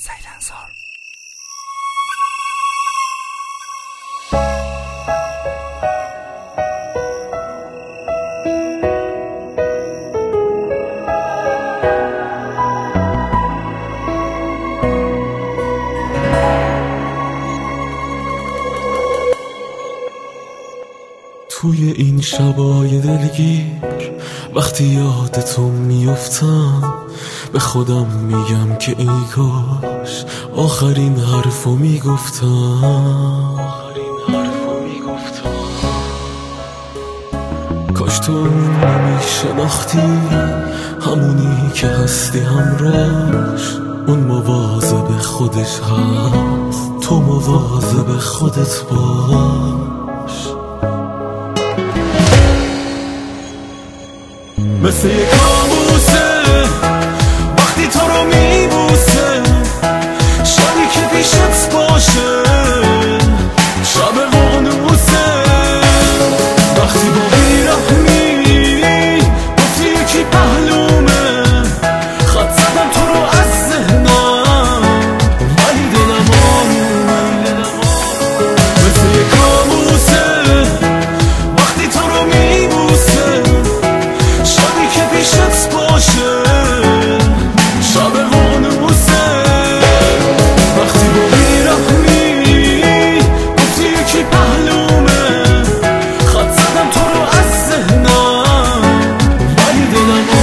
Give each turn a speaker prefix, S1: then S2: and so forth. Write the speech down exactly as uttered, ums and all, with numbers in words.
S1: سیدنزار.
S2: توی این شبای دلگیر وقتی یادتو میافتم به خودم میگم که ای کاش آخرین حرفو میگفتم کاش تو نمیشناختی همونی که هستی همراش اون مواظب خودش هست تو مواظب خودت باش مثل یک کابوسه وقتی تو رو میبوسه شبی که پیشت باشه شب قانوسه وقتی با بیرحمی گفتی یکی پهلومه خط زدم تو رو از ذهنم ولی دلم آرومه مثل یک کابوسه وقتی تو رو میبوسه پیشت باشه شب قانوسه وقتی با بیرحمی گفتی یکی پهلومه خط زدم تو رو از ذهنم ولی دلم